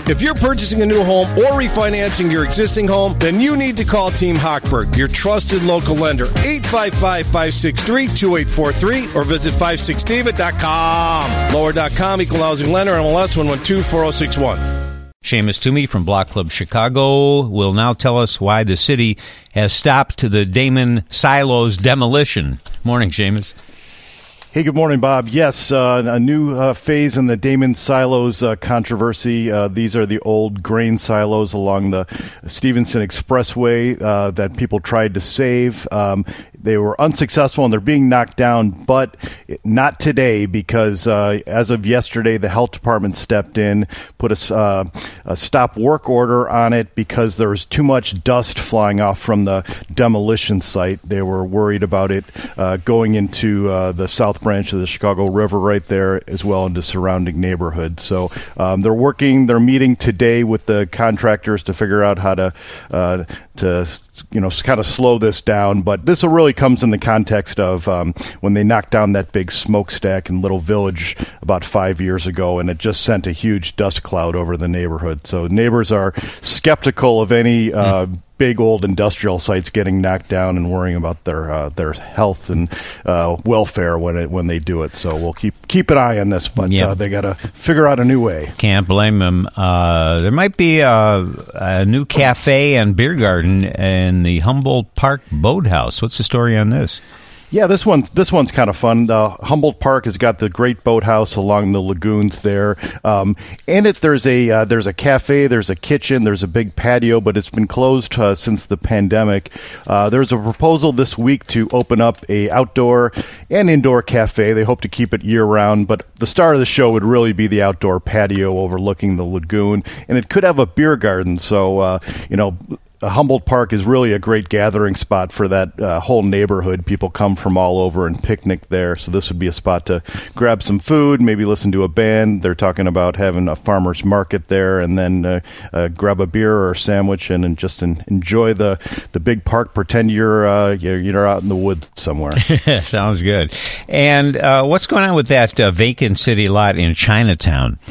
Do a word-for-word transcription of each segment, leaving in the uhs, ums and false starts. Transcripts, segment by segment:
If you're purchasing a new home or refinancing your existing home, then you need to call Team Hochberg, your trusted local lender. eight five five, five six three, two eight four three or visit five six david dot com. Lower dot com, equal housing lender, M L S one one two four zero six one. Seamus Toomey from Block Club Chicago will now tell us why the city has stopped the Damon Silos demolition. Morning, Seamus. Hey, good morning, Bob. Yes, uh, a new uh, phase in the Damon Silos uh, controversy. Uh, these are the old grain silos along the Stevenson Expressway uh, that people tried to save. Um, they were unsuccessful and they're being knocked down, but not today because uh, as of yesterday, the health department stepped in, put a, uh, a stop work order on it because there was too much dust flying off from the demolition site. They were worried about it uh, going into uh, the south branch of the Chicago River right there, as well into surrounding neighborhoods. So um, they're working, they're meeting today with the contractors to figure out how to, uh, to you know, kind of slow this down. But this really comes in the context of um, when they knocked down that big smokestack in Little Village about five years ago, and it just sent a huge dust cloud over the neighborhood. So neighbors are skeptical of any uh, mm. big old industrial sites getting knocked down and worrying about their uh, their health and uh, welfare when it when they do it. So we'll keep keep an eye on this, but yep. uh, they got to figure out a new way. Can't blame them. Uh, there might be a, a new cafe and beer garden in the Humboldt Park Boathouse. What's the story on this? Yeah, this one's this one's kind of fun. The Humboldt Park has got the great boathouse along the lagoons there. Um, in it, there's a uh, there's a cafe, there's a kitchen, there's a big patio, but it's been closed uh, since the pandemic. Uh, there's a proposal this week to open up a outdoor and indoor cafe. They hope to keep it year round, but the star of the show would really be the outdoor patio overlooking the lagoon, and it could have a beer garden. So uh, you know. Uh, Humboldt Park is really a great gathering spot for that uh, whole neighborhood. People come from all over and picnic there. So this would be a spot to grab some food, maybe listen to a band. They're talking about having a farmer's market there, and then uh, uh, grab a beer or a sandwich and, and just en- enjoy the, the big park. Pretend you're, uh, you're you're out in the woods somewhere. Sounds good. And uh, what's going on with that uh, vacant city lot in Chinatown?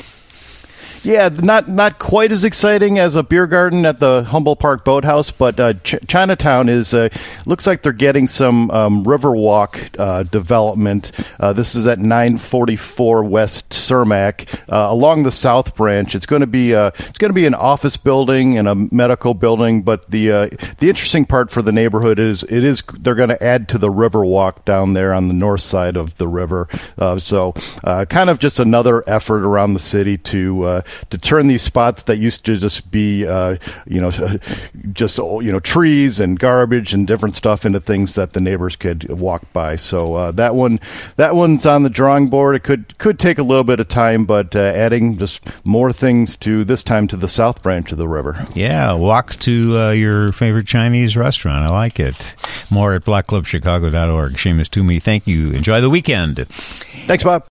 Yeah, not not quite as exciting as a beer garden at the Humboldt Park Boathouse, but uh, Ch- Chinatown is uh, looks like they're getting some um, Riverwalk uh, development. Uh, this is at nine forty-four West Cermak uh, along the South Branch. It's going to be uh, it's going to be an office building and a medical building, but the uh, the interesting part for the neighborhood is it is they're going to add to the Riverwalk down there on the north side of the river. Uh, so uh, kind of just another effort around the city to uh, to turn these spots that used to just be, uh, you know, just, you know, trees and garbage and different stuff into things that the neighbors could walk by. So uh, that one, that one's on the drawing board. It could could take a little bit of time, but uh, adding just more things to this time to the South Branch of the river. Yeah, walk to uh, your favorite Chinese restaurant. I like it. More at block club chicago dot org. Seamus Toomey, thank you. Enjoy the weekend. Thanks, Bob.